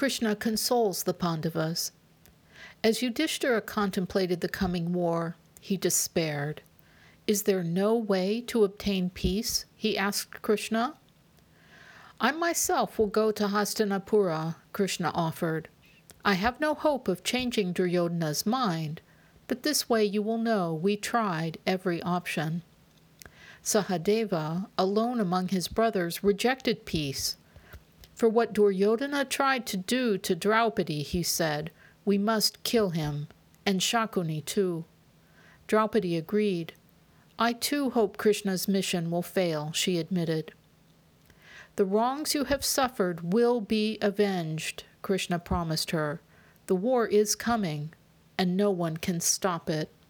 Krishna consoles the Pandavas. As Yudhishthira contemplated the coming war, he despaired. Is there no way to obtain peace? He asked Krishna. I myself will go to Hastinapura, Krishna offered. I have no hope of changing Duryodhana's mind, but this way you will know we tried every option. Sahadeva, alone among his brothers, rejected peace. For what Duryodhana tried to do to Draupadi, he said, we must kill him, and Shakuni too. Draupadi agreed. I too hope Krishna's mission will fail, she admitted. The wrongs you have suffered will be avenged, Krishna promised her. The war is coming, and no one can stop it.